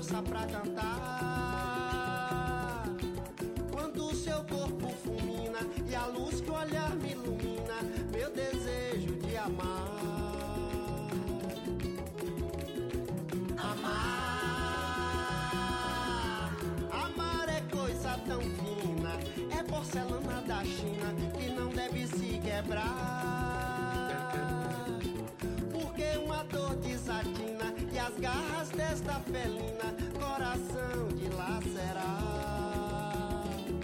força pra cantar. Quando seu corpo fulmina e a luz que o olhar me ilumina, meu desejo de amar. Amar é coisa tão fina, é porcelana da China que não deve se quebrar. Porque uma dor desatina e as garras desta felina, coração dilacerar.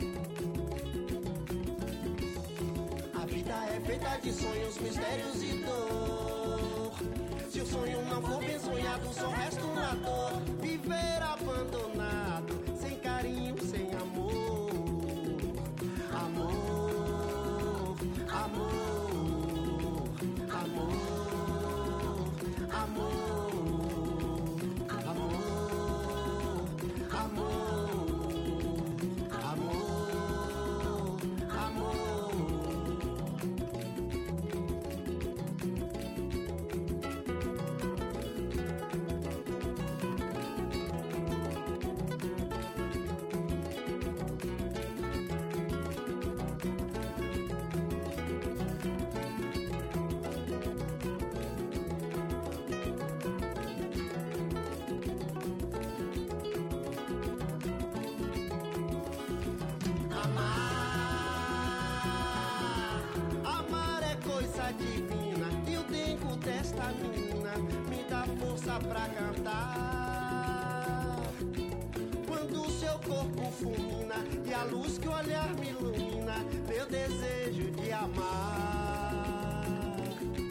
A vida é feita de sonhos, mistérios e dor. Se o sonho não for bem sonhado, só resta uma dor. Viver abandonado, sem carinho, sem amor. Amor, amor, amor, amor, amor, amor, amor, pra cantar. Quando seu corpo fulmina e a luz que o olhar me ilumina, meu desejo de amar.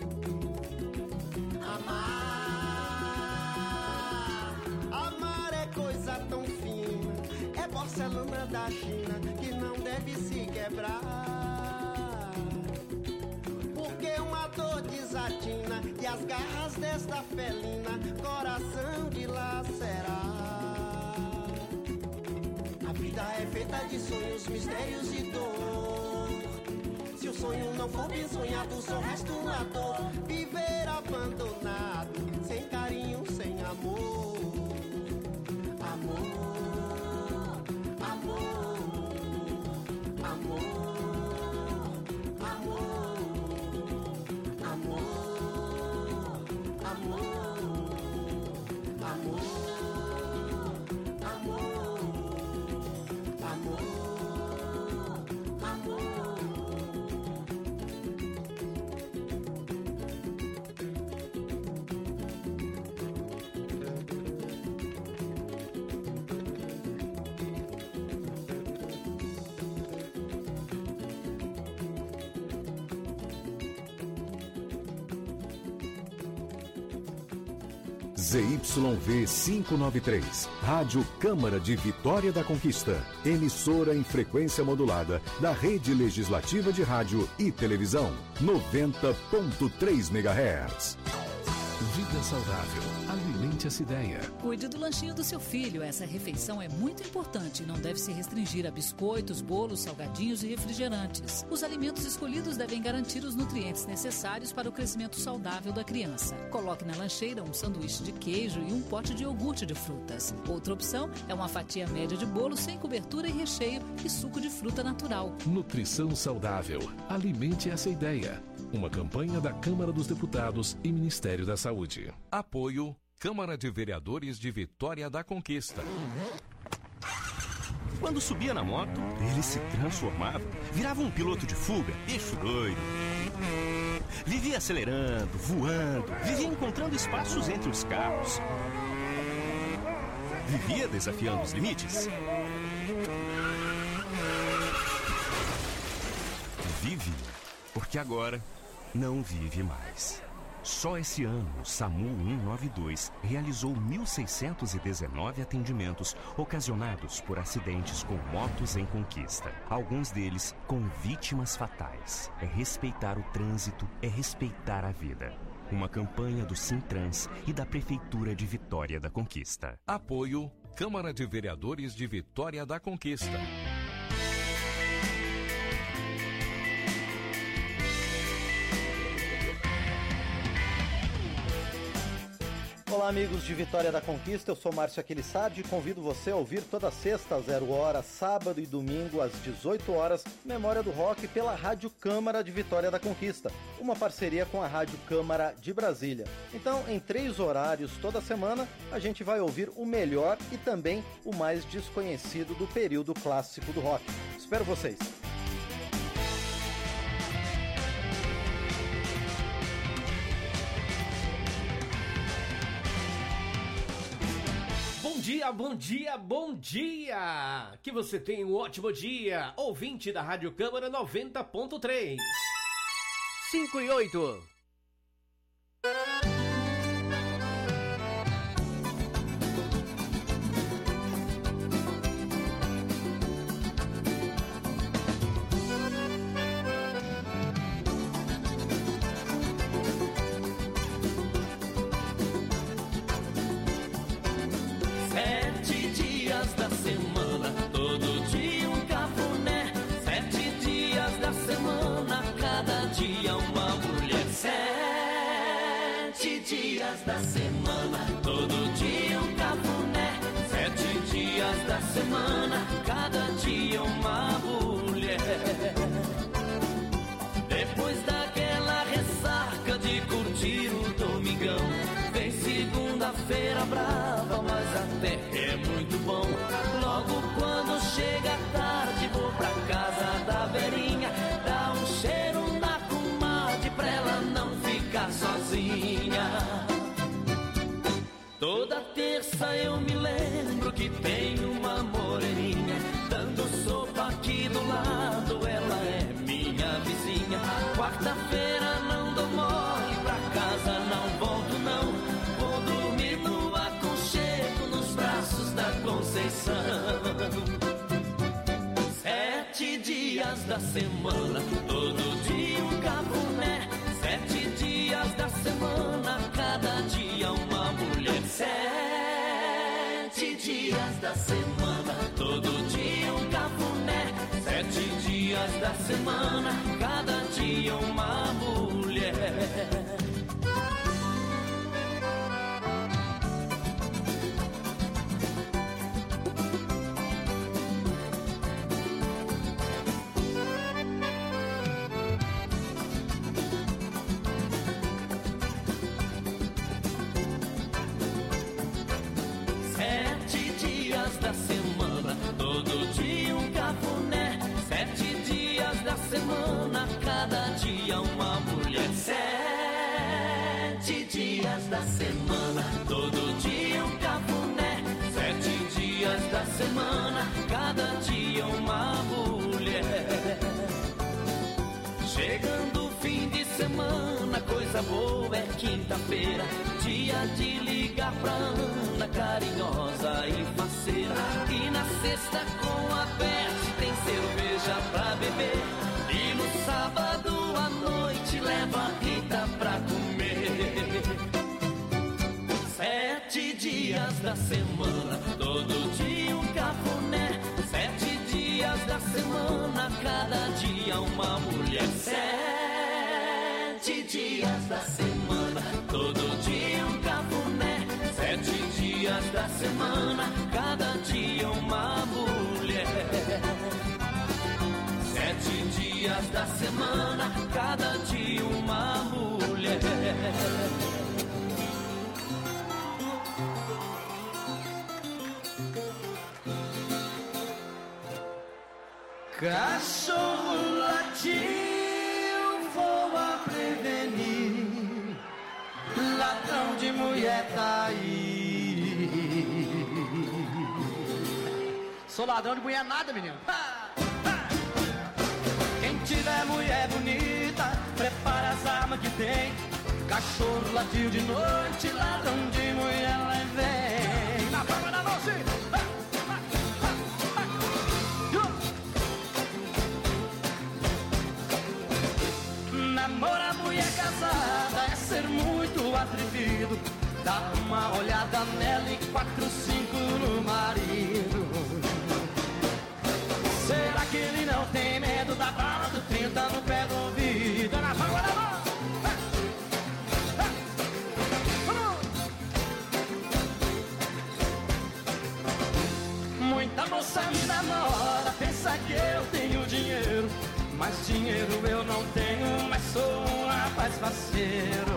Amar é coisa tão fina, é porcelana da China que não deve se quebrar. Porque uma dor desatina e as garras desta felina, coração dilacerar. A vida é feita de sonhos, mistérios e dor. Se o sonho não for bem sonhado, só resta uma dor. Viver abandonado, sem carinho, sem amor. Amor, amor, amor. ZYV 593, Rádio Câmara de Vitória da Conquista, emissora em frequência modulada da Rede Legislativa de Rádio e Televisão, 90.3 MHz. Vida saudável, alimente essa ideia. Cuide do lanchinho do seu filho, essa refeição é muito importante e não deve se restringir a biscoitos, bolos, salgadinhos e refrigerantes. Os alimentos escolhidos devem garantir os nutrientes necessários para o crescimento saudável da criança. Coloque na lancheira um sanduíche de queijo e um pote de iogurte de frutas. Outra opção é uma fatia média de bolo sem cobertura e recheio e suco de fruta natural. Nutrição saudável, alimente essa ideia. Uma campanha da Câmara dos Deputados e Ministério da Saúde. Apoio Câmara de Vereadores de Vitória da Conquista. Quando subia na moto, ele se transformava, virava um piloto de fuga, bicho doido. Vivia acelerando, voando, vivia encontrando espaços entre os carros. Vivia desafiando os limites. Vive, porque agora não vive mais. Só esse ano, o SAMU 192 realizou 1.619 atendimentos ocasionados por acidentes com motos em Conquista. Alguns deles com vítimas fatais. É respeitar o trânsito, é respeitar a vida. Uma campanha do Sintrans e da Prefeitura de Vitória da Conquista. Apoio Câmara de Vereadores de Vitória da Conquista. Olá, amigos de Vitória da Conquista, eu sou Márcio Aquilissardi e convido você a ouvir toda sexta às 0h, sábado e domingo às 18h, Memória do Rock pela Rádio Câmara de Vitória da Conquista, uma parceria com a Rádio Câmara de Brasília. Então, em 3 horários toda semana, a gente vai ouvir o melhor e também o mais desconhecido do período clássico do rock. Espero vocês! Bom dia, bom dia, bom dia! Que você tenha um ótimo dia, ouvinte da Rádio Câmara 90.3. 5 e 8. Da semana, todo dia um cafuné. 7 dias da semana, cada dia uma mulher. Depois daquela ressaca de curtir o domingão, vem segunda-feira brava, mas até é muito bom. Logo quando chega a tarde, vou pra casa da velhinha, dá um cheiro na comadre pra ela não ficar sozinha. Toda terça eu me lembro que tem uma moreninha dando sopa aqui do lado, ela é minha vizinha. Quarta-feira não dou mole, pra casa não volto não, vou dormir no aconchego nos braços da Conceição. 7 dias da semana, todo dia um cafuné. 7 dias da semana, cada dia uma mulher. 7 dias da semana, todo dia um cafuné. 7 dias da semana, cada dia uma mulher. Da semana, todo dia um cafuné. 7 dias da semana, cada dia uma mulher. 7 dias da semana, todo dia um cafuné. 7 dias da semana, cada dia uma mulher. Chegando o fim de semana, coisa boa é quinta-feira, dia de ligar pra Ana, carinhosa e faceira. E na sexta com a Beth tem cerveja pra beber, e no sábado à noite leva a Rita pra comer. 7 dias da semana, todo dia um cafuné. 7 dias da semana, cada dia uma mulher. 7 dias da semana, todo dia um cafuné. 7 dias da semana, cada dia uma mulher. 7 dias da semana, cada dia uma mulher. Cachorro latiu, vou a prevenir, ladrão de mulher tá aí. Sou ladrão de mulher nada, menino. Quem tiver mulher bonita, prepara as armas que tem. Cachorro latiu de noite, ladrão de mulher lá vem. Na palma da mão, sim. Namorar mulher casada é ser muito atrevido. Dá uma olhada nela e 4, 5 no marido. Será que ele não tem medo da bala do 30 no pé do ouvido? Na palma da mão. Mas dinheiro eu não tenho, mas sou um rapaz faceiro.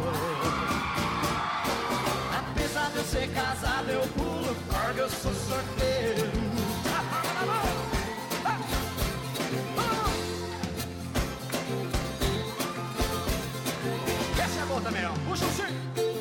Apesar de eu ser casado, eu pulo corda, eu sou sorteiro. Essa é boa também, ó. Puxa o sim.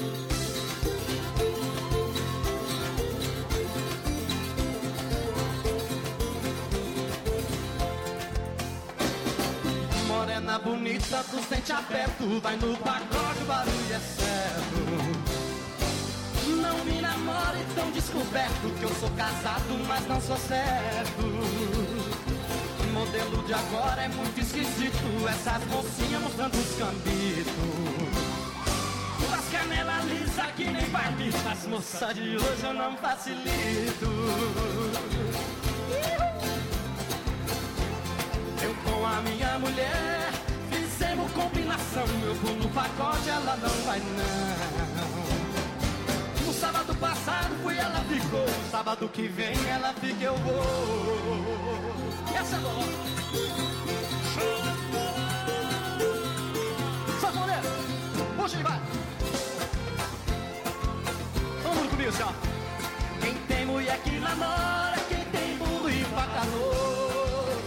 Morena bonita, dos dentes abertos, vai no pagode, o barulho é certo. Não me namore tão descoberto, que eu sou casado, mas não sou certo. O modelo de agora é muito esquisito, essas mocinhas mostrando os cambitos. As canelas lisas que nem barbita, as moças de hoje eu não facilito. Eu com a minha mulher fizemos combinação, eu vou no pagode, ela não vai não. No sábado passado fui, ela ficou, no sábado que vem ela fica, eu vou. Essa é boa. Sanfoneiro, puxa ele, vai. Todo mundo comigo, senhor. Quem tem mulher que namora, quem tem burro e vacalor.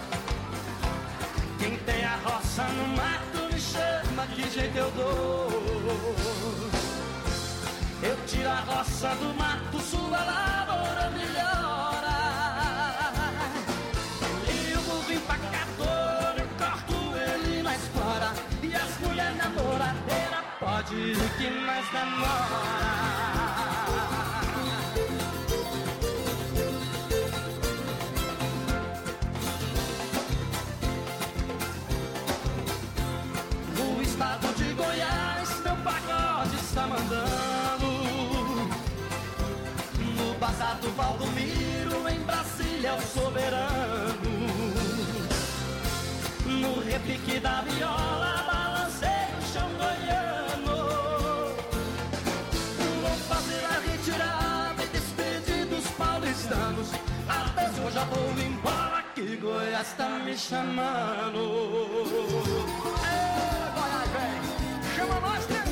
Quem tem a roça no mato me chama, que jeito eu dou. Eu tiro a roça do mato, sua lavoura melhora. E o burro empacador, eu corto ele na espora. E as mulheres namoradeiras, pode ir que mais demora. Estado de Goiás, meu pagode está mandando. No bazar do Valdomiro, em Brasília, é o soberano. No repique da viola, balancei o chão goiano. Vou fazer a retirada e despedir dos paulistanos. Adeus, eu já vou embora, que Goiás está me chamando. Chama nós, né?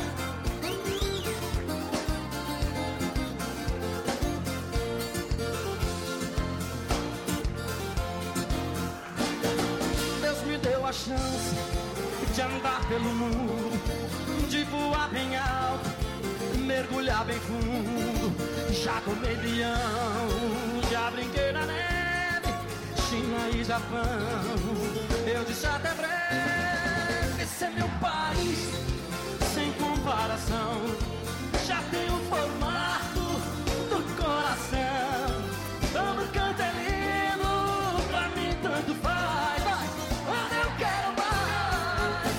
Deus me deu a chance de andar pelo mundo, de voar bem alto, mergulhar bem fundo. Já tomei leão, já brinquei na neve, China e Japão. Eu disse até breve, esse é meu país sem comparação. Já tem o formato do coração. Todo canto é lindo, pra mim tanto faz. Mas eu quero mais.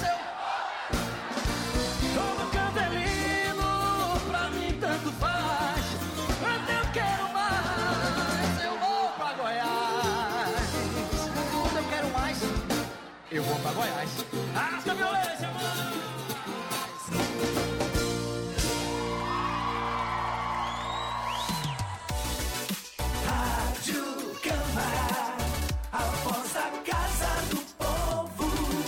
Todo canto é lindo, pra mim tanto faz. Mas eu quero mais. Eu vou pra Goiás. Quando eu quero mais, eu vou pra Goiás. Arrasta a violência, mano. Rádio Câmara, a voz da casa do povo.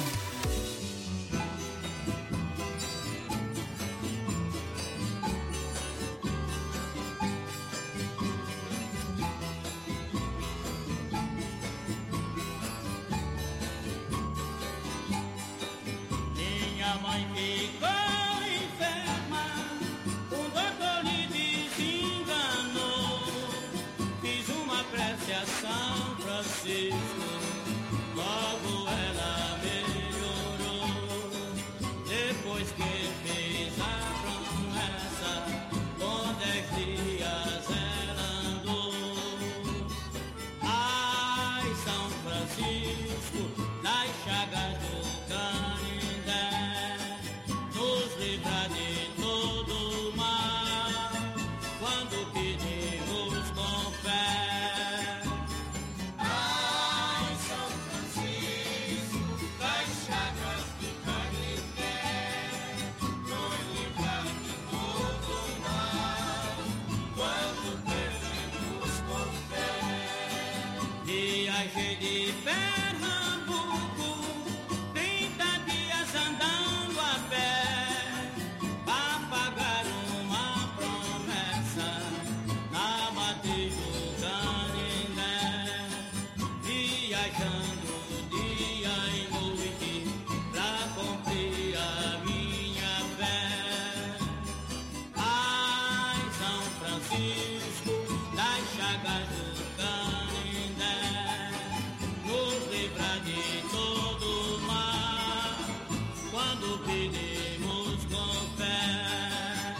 Minha mãe ficou enferma, o doutor lhe desenganou. Fiz uma prece a São Francisco, logo ela melhorou. Depois que fez a promessa, com 10 dias ela andou. Ai, São Francisco, nas chagas do Canindé, nos livra de todo mal, quando pedimos com fé. Ai, São Francisco, das chagas do Canindé, nos livra de todo mal, quando pedimos com fé. Viajei de Pernambuco pedimos com fé.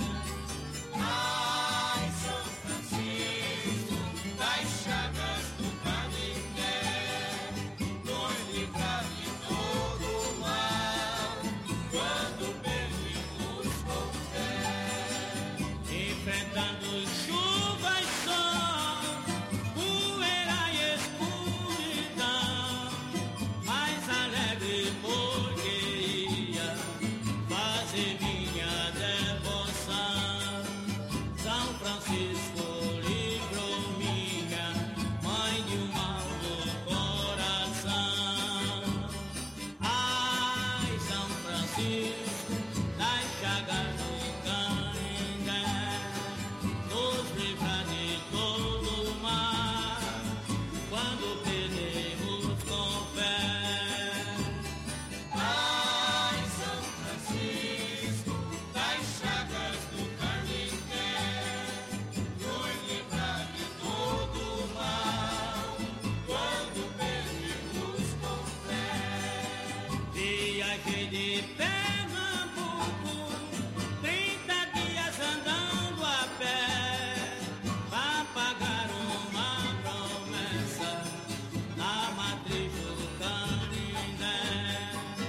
Ai, São Francisco, das chagas do Canindé, nos livrar de todo mal, quando pedimos com fé. Enfrentando chuva e sol, poeira e escuridão, mais alegre porque ia fazer minha devoção. São Francisco livrou minha mãe de um mal do coração. Ai, São Francisco, das chagas do Canindé, nos livra de todo mal, quando pedimos com fé. Ai, São Francisco, das chagas do Canindé, nos livrar de todo mal, quando pedimos com fé. Viajei de Pernambuco, 30 dias andando a pé, pra pagar uma promessa na matriz do Canindé.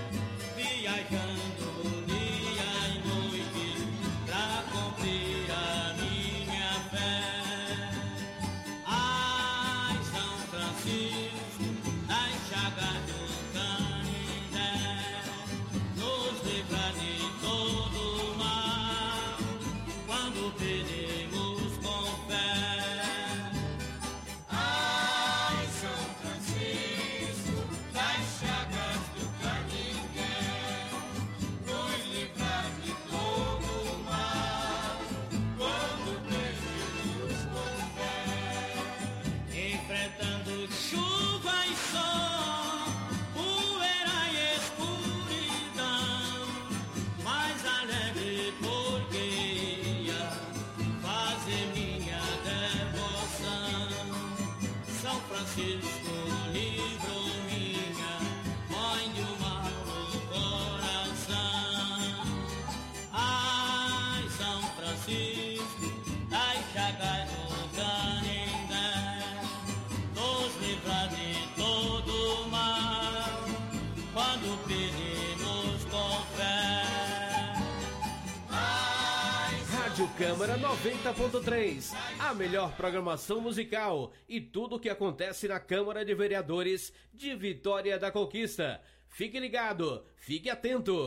Viajando dia e noite pra cumprir a minha fé. Ai, São Francisco, das chagas do Canindé, nos livra de todo mal, quando pedimos com fé. Ai, São Francisco, das chagas do Canindé, nos livrar de todo mal, quando pedimos com fé. Enfrentando chuva e sol, poeira e escuridão, mais alegre porque ia fazer minha devoção. São Francisco livrou minha mãe de um mal no coração. Ai, São Francisco, das chagas do Canindé, nos livra de todo mal, quando pedimos com fé. Rádio Câmara 90.3, a melhor programação musical e tudo o que acontece na Câmara de Vereadores de Vitória da Conquista. Fique ligado, fique atento.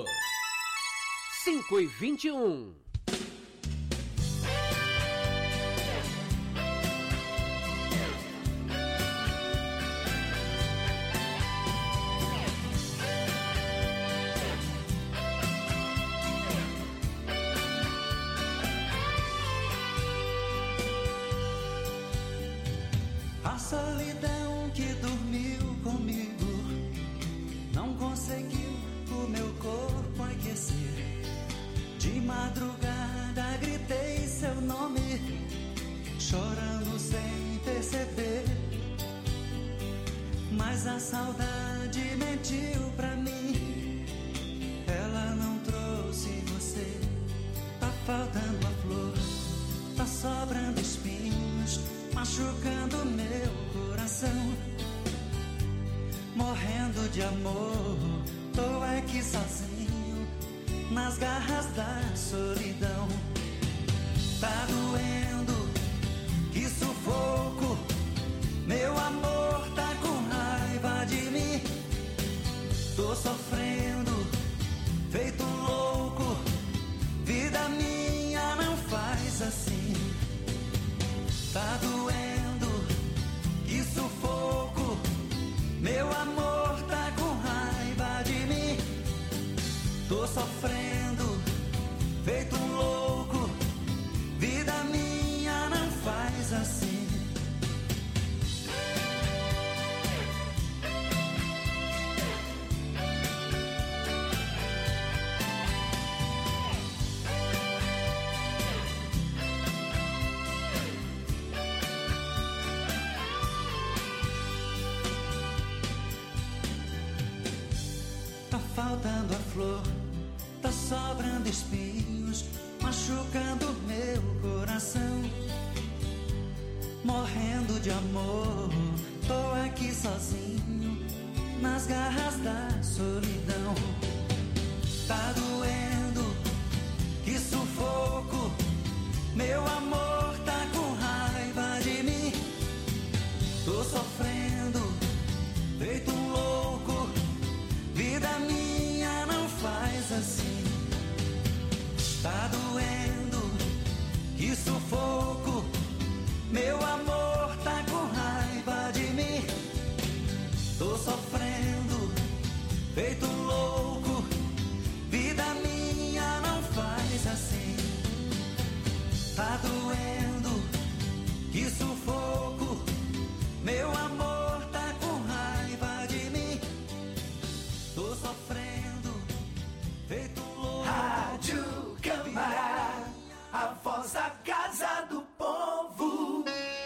5h21. A solidão que dormiu comigo não conseguiu o meu corpo aquecer. De madrugada gritei seu nome, chorando sem perceber. Mas a saudade mentiu pra mim, ela não trouxe você. Tá faltando a flor, tá sobrando espinhos, machucando meu coração. Morrendo de amor, tô aqui sozinho, nas garras da solidão. Tá doendo, que sufoco, meu amor tá com raiva de mim. Tô sofrendo, feito louco, vida minha não faz assim. Tá doendo, que sufoco, meu amor tá com raiva de mim. Tô sofrendo, feito um louco, vida minha não faz assim. faltando a flor, sobrando espinhos, machucando meu coração. Morrendo de amor, tô aqui sozinho, nas garras da solidão. Tá doendo, que sufoco, meu amor tá com raiva de mim. Tô sofrendo, feito um louco, vida minha não faz assim. Tá doendo, que sufoco, meu amor tá com raiva de mim. Tô sofrendo, feito um louco, vida minha não faz assim. Tá doendo, que sufoco, meu amor tá com raiva de mim. Tô sofrendo, feito um louco. Rádio Câmara, a voz da Casa do Povo.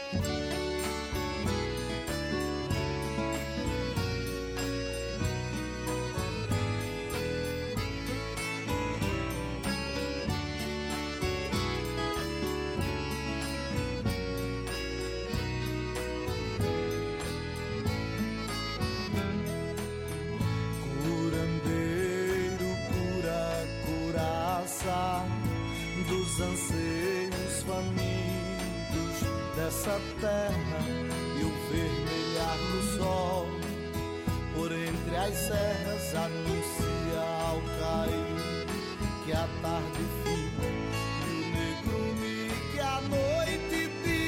Dos anseios famintos dessa terra e o vermelhar do sol por entre as serras anuncia ao cair que a tarde fica e o negrume que a noite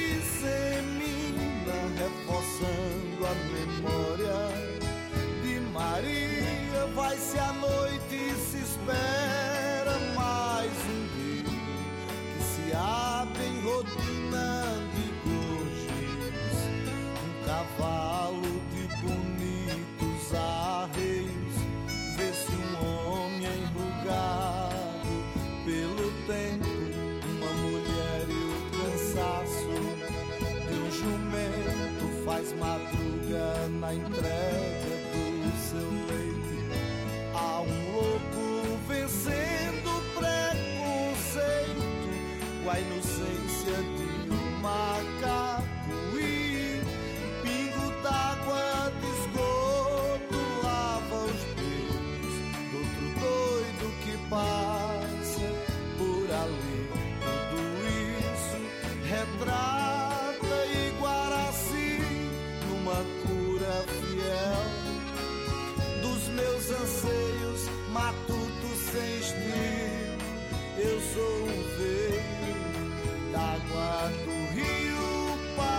dissemina, reforçando a memória de Maria. Vai-se a noite e se espera mais um dia que se abre em rotina de gorjes, um cavalo de bonitos arreios. Vê-se um homem enrugado pelo tempo, uma mulher e o cansaço de um jumento faz madruga na entrega do seu leite. Há um louco vencendo o preconceito, com a inocência de um macaco e pingo d'água de esgoto lava os pés do outro doido que passa por ali. Tudo isso retrata Iguaraci numa cura fiel dos meus anseios, matuto sem estilo. Eu sou um veio d'água do rio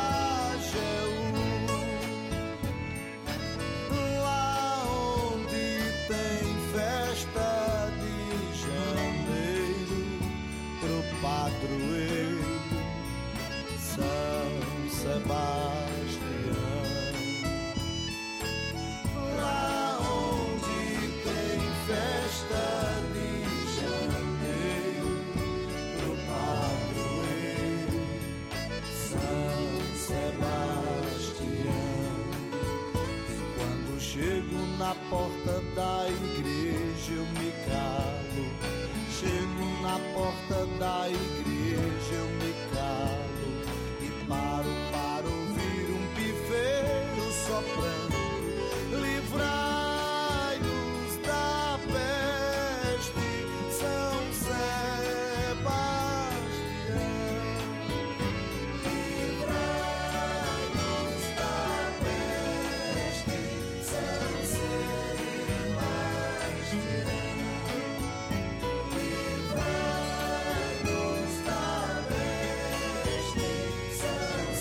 Pajeú, lá onde tem festa de janeiro pro padroeiro São Sebastião. Lá onde tem festa de janeiro pro padroeiro São Sebastião. Quando chego na porta da igreja eu me calo. Chego na porta da igreja eu me calo e paro para ouvir um pifeiro soprando. Livrai-nos da peste, São Sebastião. Livrai-nos da peste, São Sebastião. Livrai-nos da peste, São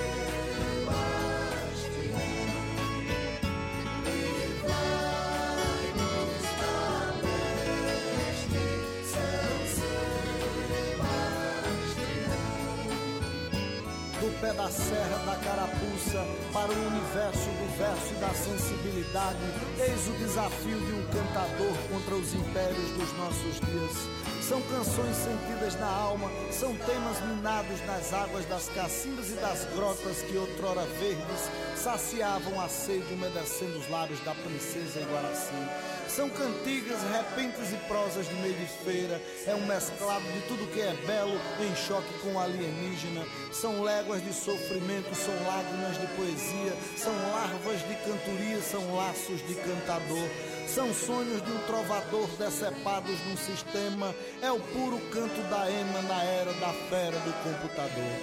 do pé da serra da carapuça para o universo do verso e da sensibilidade. Eis o desafio de um cantador contra os impérios dos nossos dias. São canções sentidas na alma, são temas minados nas águas das cacimbas e das grotas que outrora verdes saciavam a sede umedecendo os lábios da princesa Iguaraci. São cantigas, repentas e prosas de meio de feira. É um mesclado de tudo que é belo em choque com o alienígena. São léguas de sofrimento, são lágrimas de poesia. São larvas de cantoria, são laços de cantador. São sonhos de um trovador decepados num sistema. É o puro canto da ema na era da fera do computador.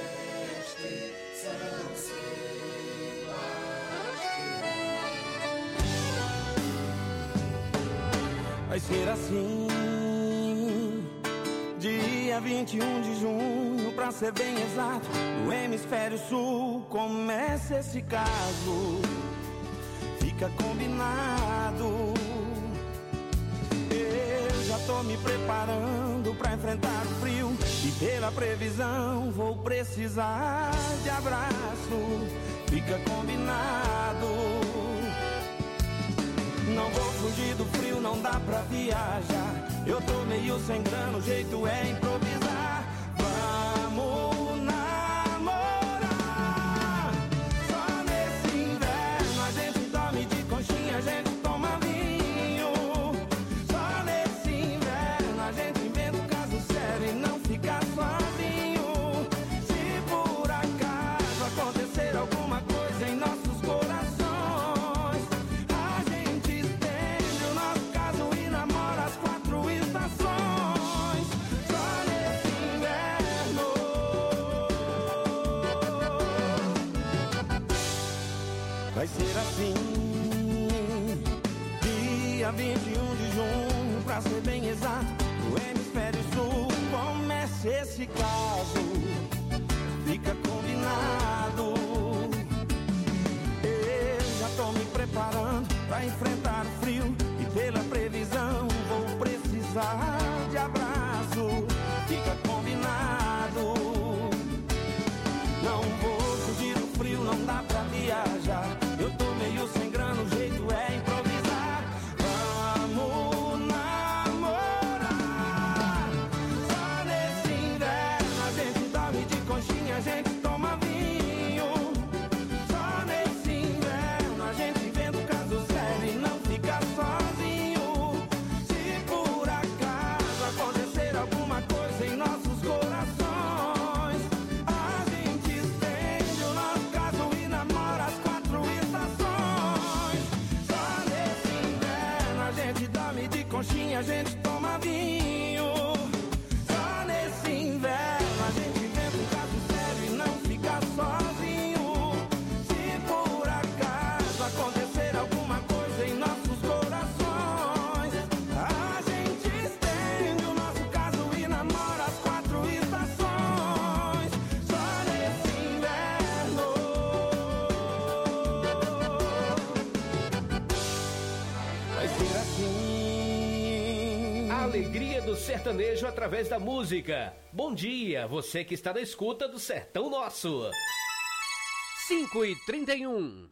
Vai ser assim, dia 21 de junho, pra ser bem exato, no hemisfério sul, começa esse caso, fica combinado. Eu já tô me preparando pra enfrentar o frio, e pela previsão vou precisar de abraço, fica combinado. Não vou fugir do frio, não dá pra viajar. Eu tô meio sem grana, o jeito é improvisar. Vamos namorar. Só nesse inverno a gente dorme de conchinha, a gente toma vinho. Só nesse inverno a gente inventa um caso sério e não fica sozinho. Se por acaso acontecer alguma coisa em nossos corações, vai ser assim, dia 21 de junho, pra ser bem exato, no hemisfério sul, começa esse caso, fica combinado. Eu já tô me preparando pra enfrentar o frio, e pela previsão vou precisar de abraço, fica combinado. Não vou fugir do frio, não dá pra viajar. Eu tô meio sem grana, o jeito é improvisar. Vamos namorar. Só nesse inverno a gente dorme de conchinha, a gente toma vinho. Só nesse inverno a gente inventa um caso sério e não fica sozinho. Se por acaso acontecer alguma coisa em nossos corações, a gente estende o nosso caso e namora as 4 estações. Só nesse inverno a gente dorme de conchinha, a gente toma vinho. Só nesse inverno a gente inventa um caso sério e não fica sozinho. Se por acaso acontecer alguma coisa em nossos corações, a gente estende o nosso caso e namora as 4 estações. Só nesse inverno vai ser assim. A alegria do sertanejo através da música. Bom dia, você que está na escuta do Sertão Nosso. 5h31.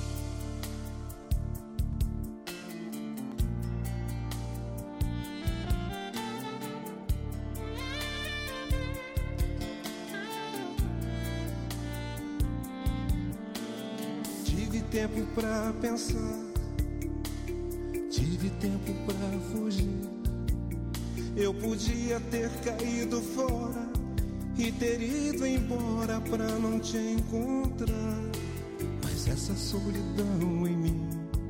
Tive tempo pra pensar, tive tempo pra fugir. Eu podia ter caído fora e ter ido embora pra não te encontrar. Mas essa solidão em mim,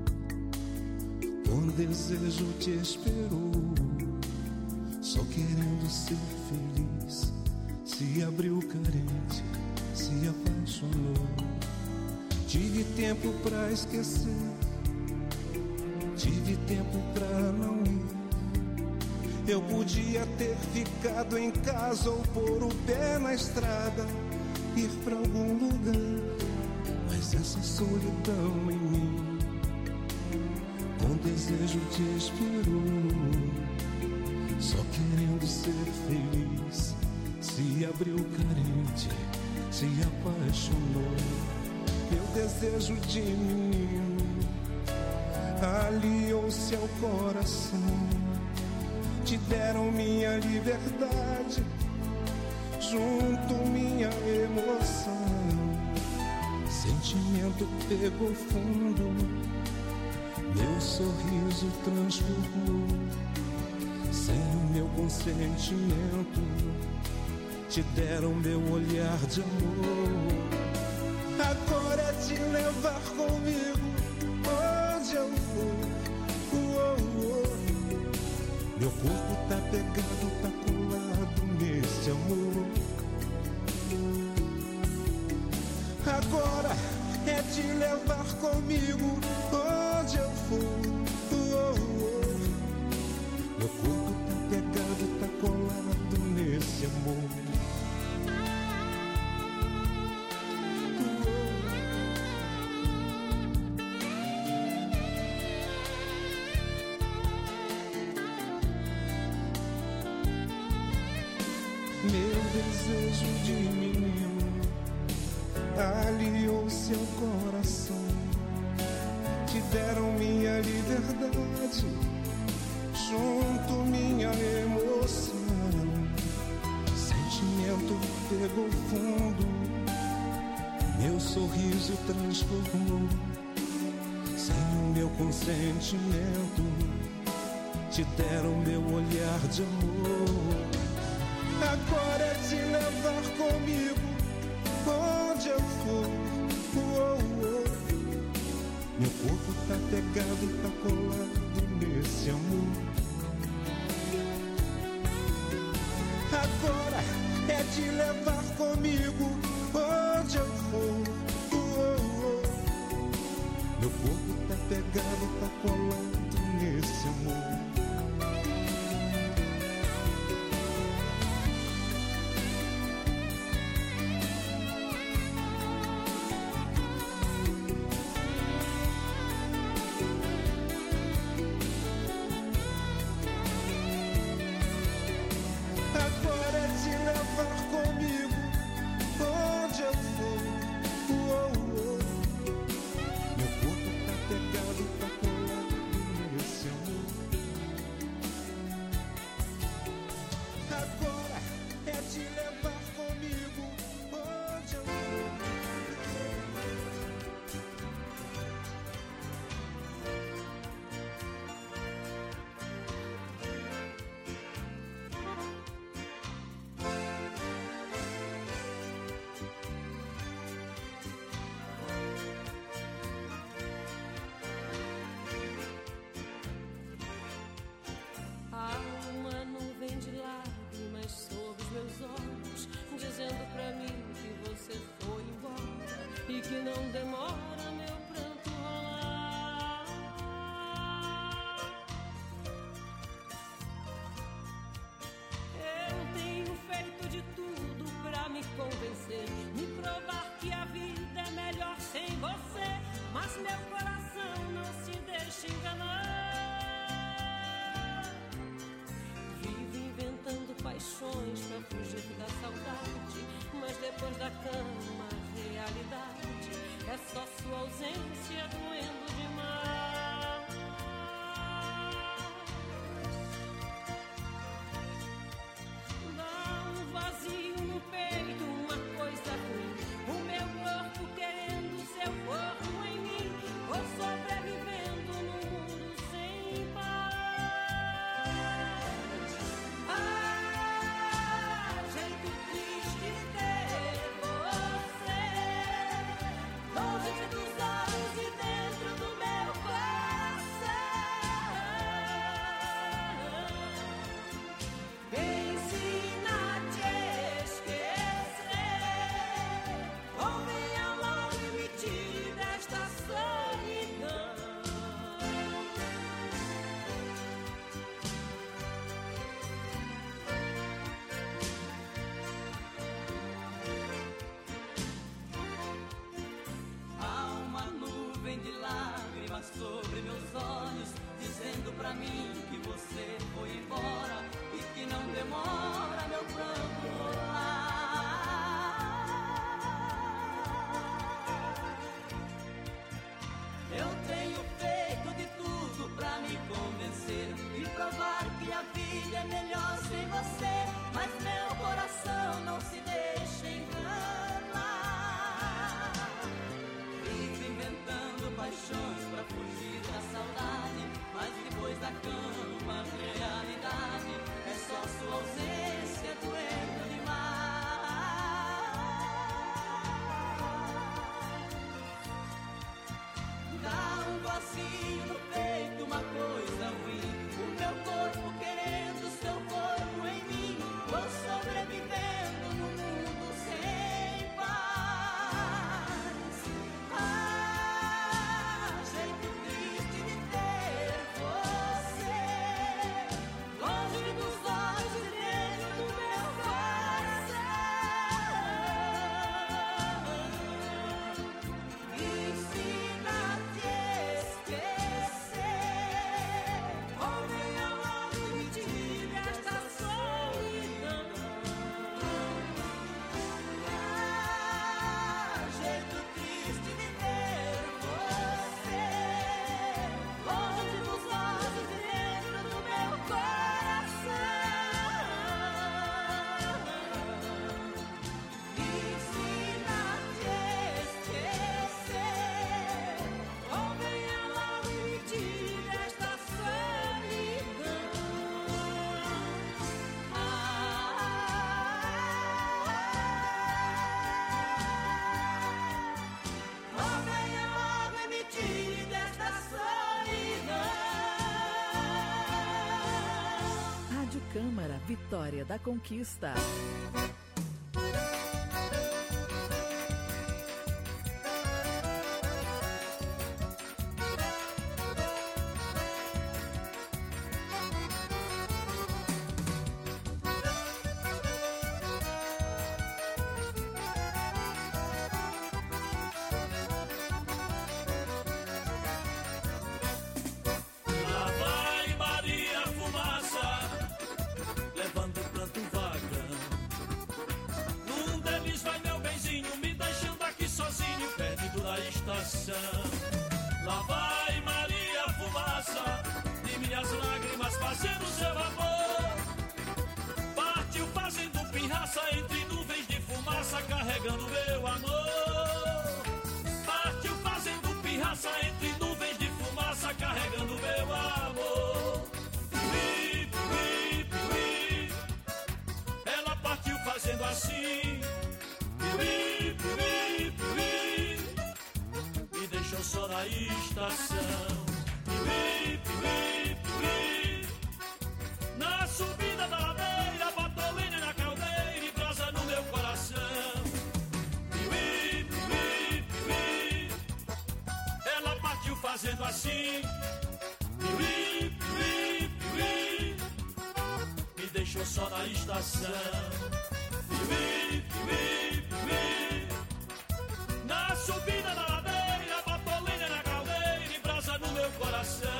com desejo te esperou. Só querendo ser feliz, se abriu carente, se apaixonou. Tive tempo pra esquecer, tive tempo pra não ir. Eu podia ter ficado em casa ou pôr o pé na estrada, ir pra algum lugar. Mas essa solidão em mim, com desejo te esperou. Só querendo ser feliz, se abriu carente, se apaixonou. Meu desejo de menino aliou-se ao coração. Te deram minha liberdade, junto minha emoção. Sentimento pegou fundo, meu sorriso transformou. Sem o meu consentimento, te deram meu olhar de amor. Agora é te levar comigo onde eu for. Meu corpo tá pegado, tá colado nesse amor. Agora é te levar comigo onde eu for. Meu corpo tá pegado, tá colado nesse amor. Meu desejo de menino aliou seu coração. Te deram minha liberdade, junto minha emoção. Sentimento pegou fundo, meu sorriso transformou. Sem o meu consentimento, te deram meu olhar de amor. Agora é te levar comigo onde eu for. Meu corpo tá pegado, tá colado nesse amor. Agora é te levar comigo onde eu for. Meu corpo tá pegado, tá colado nesse amor. Sobre meus olhos, dizendo pra mim que você foi embora e que não demora meu pranto rolar. Eu tenho feito de tudo pra me convencer e provar que a vida é melhor sem você, mas meu coração não se deixa enganar. Vivo inventando paixões pra fugir da cama, realidade é só sua ausência doendo demais. Dá um vazio no peito, uma coisa ruim, o meu corpo querendo seu corpo em mim, vou sobrevivendo no mundo sem paz. Jeito triste de ter você longe dos olhos e dentro do meu coração. Ensina-te a esquecer, ou venha logo e me tire esta solidão. Jeito triste de ter você longe dos olhos e dentro do meu coração. Ensina-te a esquecer, ou venha logo e me tire esta solidão. Oh, venha logo e me tire desta solidão. Rádio Câmara, Vitória da Conquista. Lá vai Maria Fumaça, levando pranto vagão. Num deles vai meu benzinho, me deixando aqui sozinho, perdido na estação. Lá vai Maria Fumaça, de minhas lágrimas fazendo seu amor. Partiu fazendo pirraça entre nuvens de fumaça, carregando meu amor. Partiu fazendo pirraça entre nuvens de fumaça, carregando meu amor. Piuí, piuí, piuí. Ela partiu fazendo assim. Piuí, piuí, piuí. Me deixou só na estação. Piuí, piuí, piuí. Na subida da ladeira, botou lenha na caldeira e brasa no meu coração. Piuí, piuí, piuí. Ela partiu fazendo assim. Piuí, piuí, piuí. Me deixou só na estação. Piuí, piuí, piuí. Na subida da ladeira, botou lenha na caldeira e brasa no meu coração.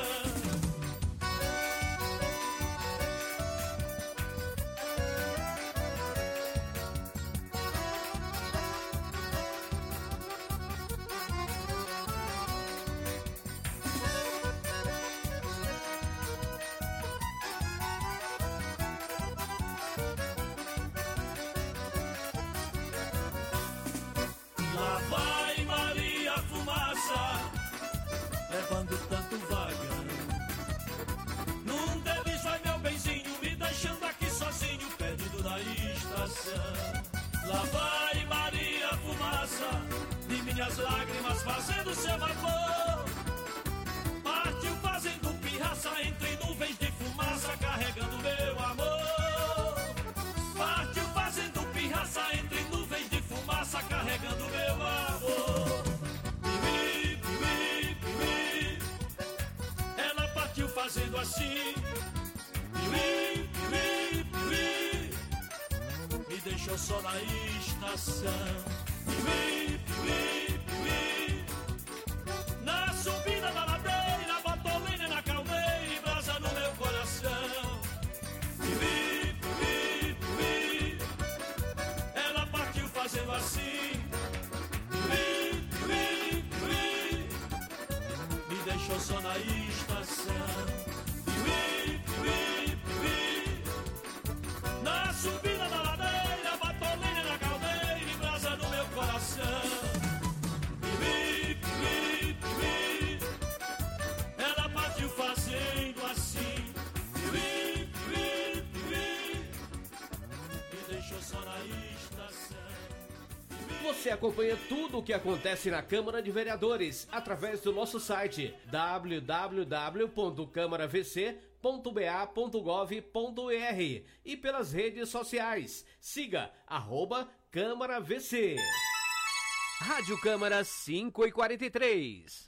Lá vai Maria Fumaça, levando tanto vagão. Num deles vai meu benzinho, me deixando aqui sozinho, perdido na estação. Lá vai Maria Fumaça, de minhas lágrimas fazendo seu amor. Partiu fazendo pirraça entre nuvens de fumaça, carregando meu amor. Partiu fazendo pirraça entre nuvens de fumaça, carregando meu amor. Piuí, piuí, piuí. Ela partiu fazendo assim. Piuí, piuí, piuí. Me deixou só na estação. Piuí, piuí, piuí. Na subida da ladeira, botou lenha na caldeira e brasa no meu coração. Piuí, piuí, piuí. Ela partiu fazendo assim. Piuí, piuí, piuí. Me deixou só na estação. Piuí, piuí, piuí. Na subida da ladeira, botou lenha na caldeira e brasa no meu coração. Piuí, piuí, piuí. Ela partiu fazendo assim. Você acompanha tudo o que acontece na Câmara de Vereadores através do nosso site www.câmaravc.ba.gov.br e pelas redes sociais. Siga @CâmaraVC. Rádio Câmara 5h43.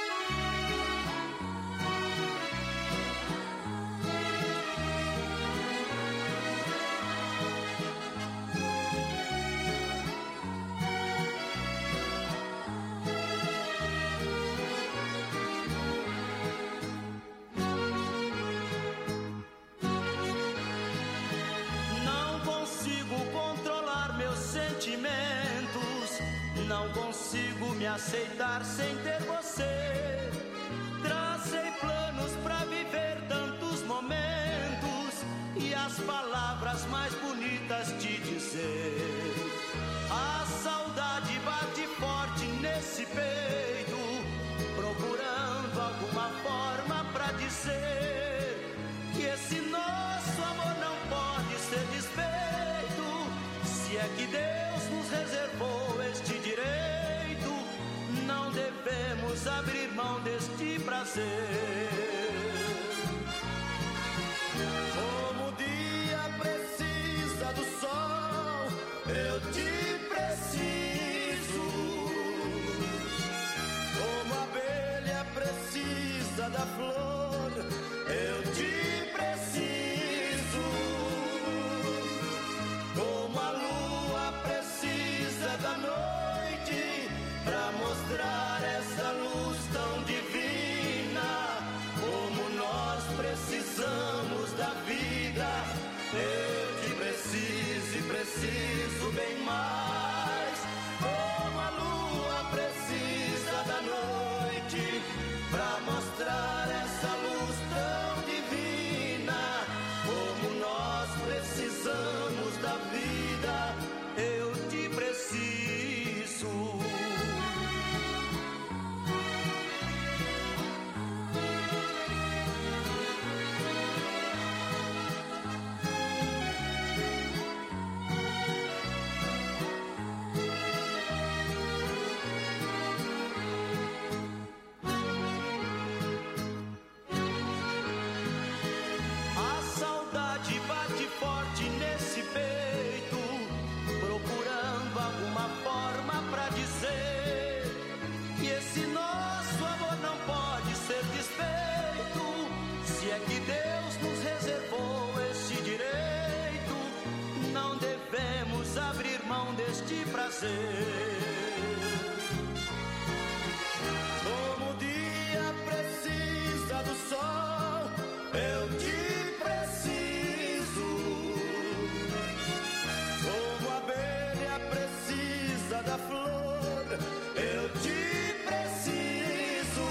Não consigo me aceitar sem ter você. Tracei planos pra viver tantos momentos e as palavras mais bonitas te dizer. A saudade bate forte nesse peito, procurando alguma forma pra dizer que esse nosso amor não pode ser desfeito. Se é que Deus nos reservou este direito, não devemos abrir mão deste prazer. Como o dia precisa do sol, eu te preciso. Como a abelha precisa da flor, eu te preciso. Como a lua precisa da noite pra mostrar essa luz tão divina, como nós precisamos da vida, eu te preciso e preciso bem mais. Como a lua precisa da noite pra mostrar essa luz tão divina, como nós precisamos da vida, eu te preciso. Abrir mão deste prazer. Como o dia precisa do sol, eu te preciso. Como a abelha precisa da flor, eu te preciso.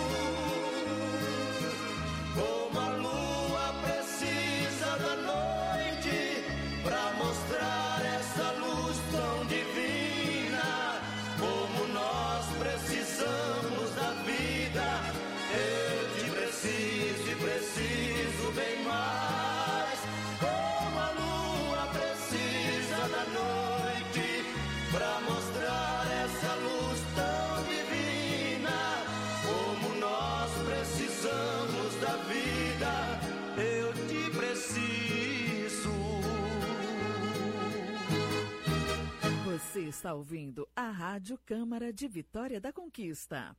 Como a lua precisa da noite pra mostrar essa luz tão divina, como nós precisamos da vida, eu te preciso e preciso bem mais. Como a lua precisa da noite pra mostrar essa luz tão divina, como nós precisamos da vida, eu te preciso. Você está ouvindo a Rádio Câmara de Vitória da Conquista.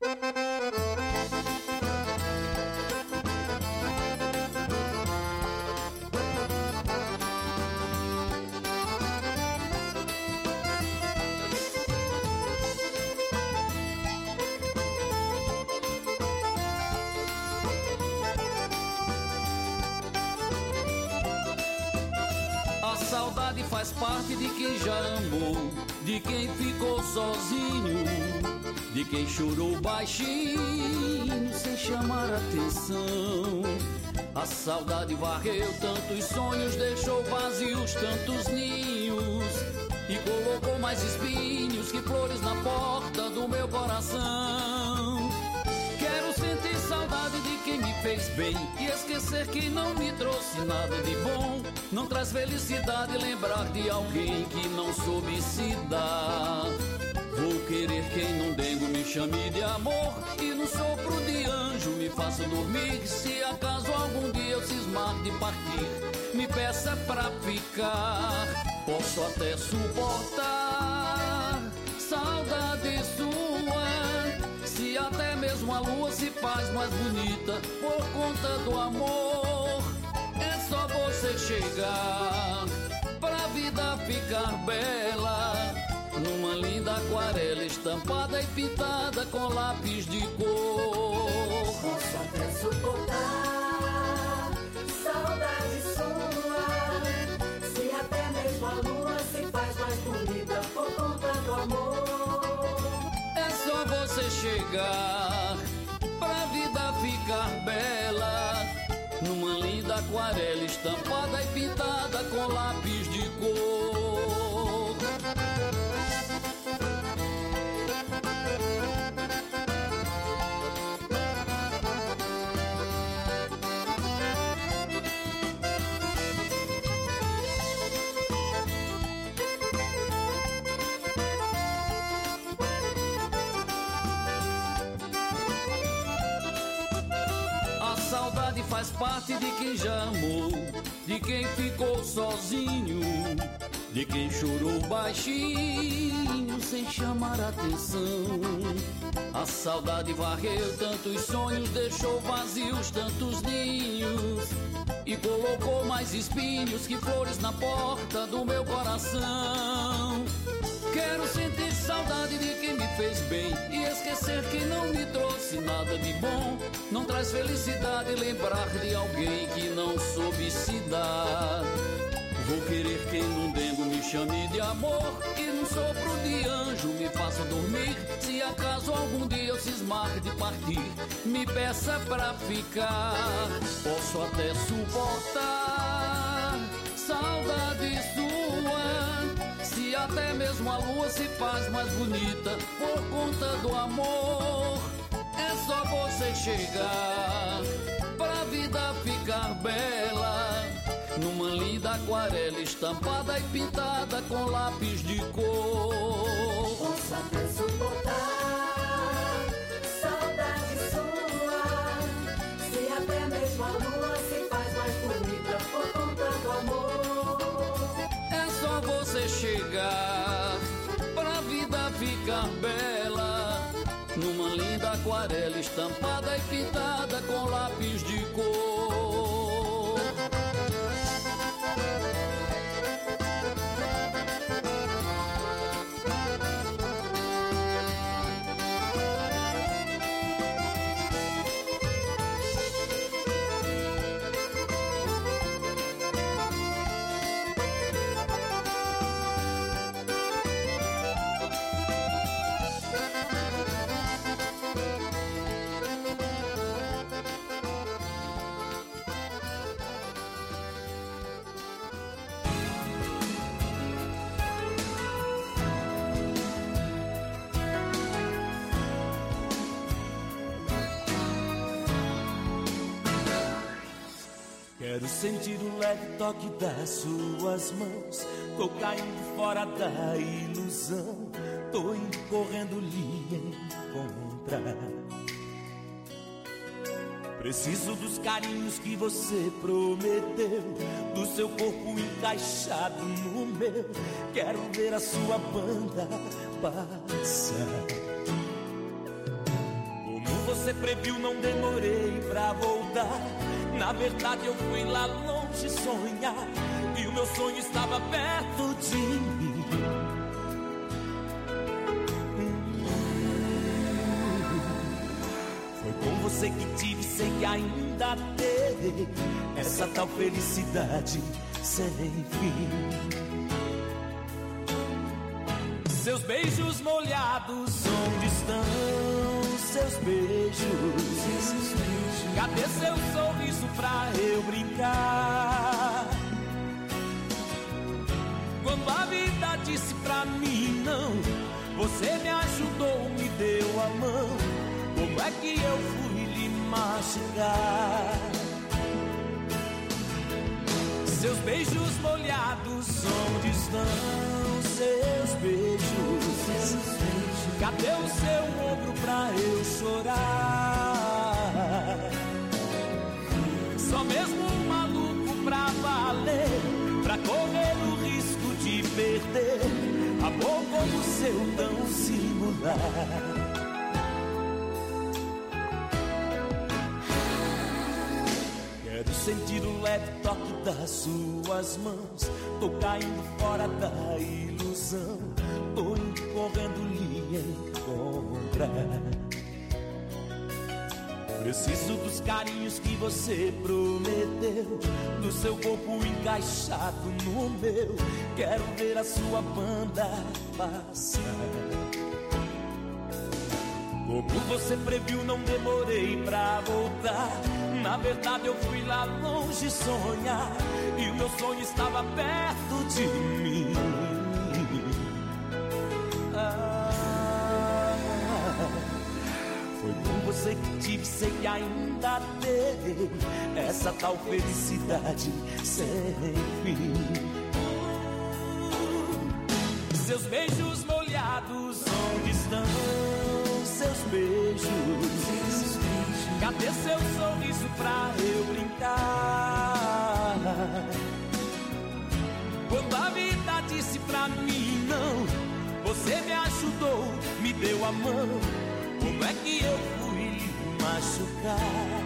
A saudade faz parte de quem já amou, de quem ficou sozinho, de quem chorou baixinho sem chamar atenção. A saudade varreu tantos sonhos, deixou vazios tantos ninhos e colocou mais espinhos que flores na porta do meu coração. Quero sentir saudade de quem me fez bem e esquecer que não me trouxe nada de bom. Não traz felicidade lembrar de alguém que não soube se dar. Vou querer quem num dengo me chame de amor e no sopro de anjo me faça dormir. Se acaso algum dia eu cismar de partir, me peça pra ficar. Posso até suportar saudade sua, se até mesmo a lua se faz mais bonita por conta do amor. É só você chegar pra vida ficar bela, numa linda aquarela estampada e pintada com lápis de cor. Posso até suportar saudade sua, se até mesmo a lua se faz mais bonita por conta do amor. É só você chegar pra vida ficar bela, numa linda aquarela estampada e pintada com lápis de cor. Faz parte de quem já amou, de quem ficou sozinho, de quem chorou baixinho sem chamar atenção. A saudade varreu tantos sonhos, deixou vazios tantos ninhos e colocou mais espinhos que flores na porta do meu coração. Quero sentir saudade de quem me fez bem e esquecer que não me trouxe nada de bom. Não traz felicidade lembrar de alguém que não soube se dar. Vou querer quem num dengo me chame de amor e num sopro de anjo me faça dormir. Se acaso algum dia eu cismar de partir, me peça pra ficar. Posso até suportar saudade sua, se até mesmo a lua se faz mais bonita por conta do amor. É só você chegar pra vida ficar bela, numa linda aquarela estampada e pintada com lápis de cor. Posso até suportar saudade sua, se até mesmo a lua se faz mais bonita por conta do amor. É só você chegar pra vida ficar bela, numa linda aquarela estampada e pintada com lápis de cor. Quero sentir o leve toque das suas mãos. Tô caindo fora da ilusão, tô indo correndo lhe encontrar. Preciso dos carinhos que você prometeu, do seu corpo encaixado no meu. Quero ver a sua banda passar. Como você previu, não demorei pra voltar. Na verdade eu fui lá longe sonhar, e o meu sonho estava perto de mim. Foi com você que tive, sei que ainda terei essa tal felicidade sem fim. Seus beijos molhados, onde estão seus beijos? Cadê seu sorriso pra eu brincar? Quando a vida disse pra mim não, você me ajudou, me deu a mão. Como é que eu fui lhe machucar? Seus beijos molhados, onde estão seus beijos? Cadê o seu ombro pra eu chorar? Só mesmo um maluco pra valer, pra correr o risco de perder amor como o seu tão singular. Quero sentir o leve toque das suas mãos. Tô caindo fora da ilusão, tô indo correndo lhe encontrar. Preciso dos carinhos que você prometeu, do seu corpo encaixado no meu. Quero ver a sua banda passar. Como você previu, não demorei pra voltar. Na verdade eu fui lá longe sonhar, e o meu sonho estava perto de mim. Foi com você que tive, sei que ainda terei essa tal felicidade sem fim. Seus beijos molhados, onde estão seus beijos? Cadê seu sorriso pra eu brincar? Quando a vida disse pra mim não, você me ajudou, me deu a mão. Como é que eu fui lhe machucar?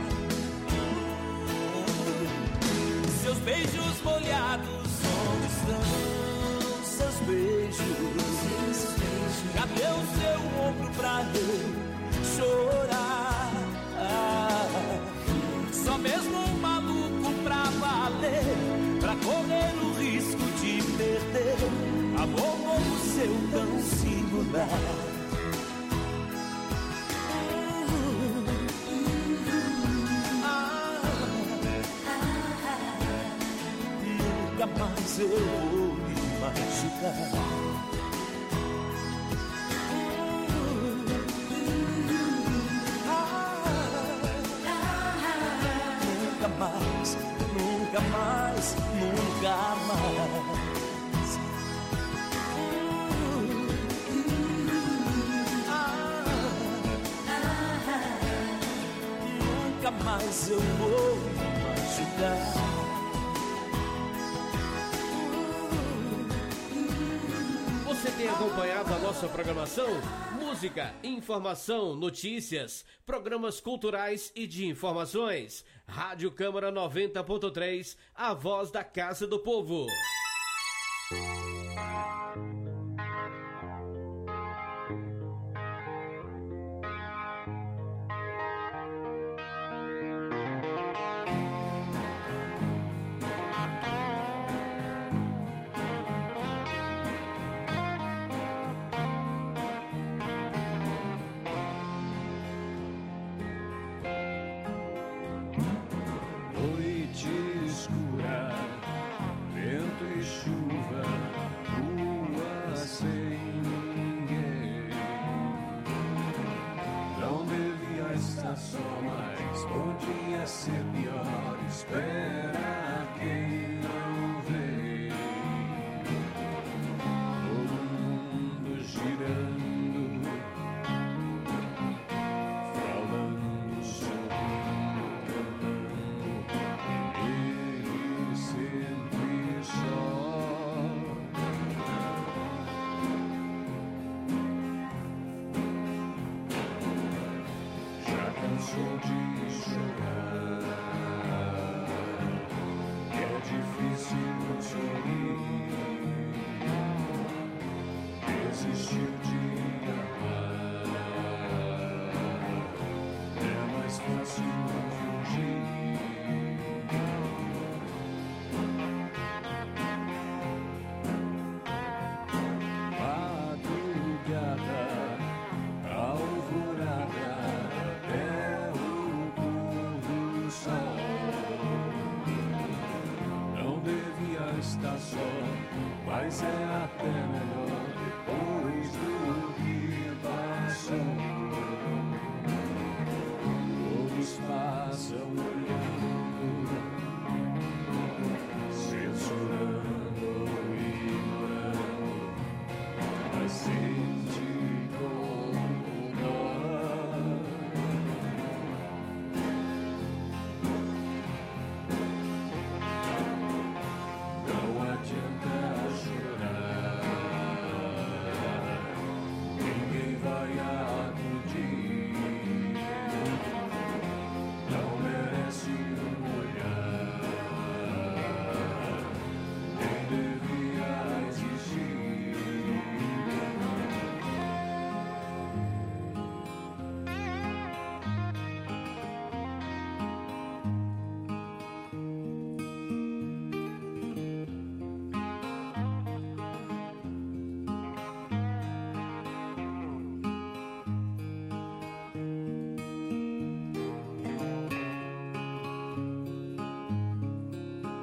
Seus beijos molhados, onde estão seus beijos? Cadê o seu ombro pra eu chorar? Só mesmo um maluco pra valer, pra correr o risco de perder amor como o seu tão singular. Nunca mais eu vou me machucar. Nunca mais, nunca mais. Nunca mais eu vou me machucar. Você tem acompanhado a nossa programação? Música, informação, notícias, programas culturais e de informações. Rádio Câmara 90.3, a voz da Casa do Povo. Mas é até melhor depois.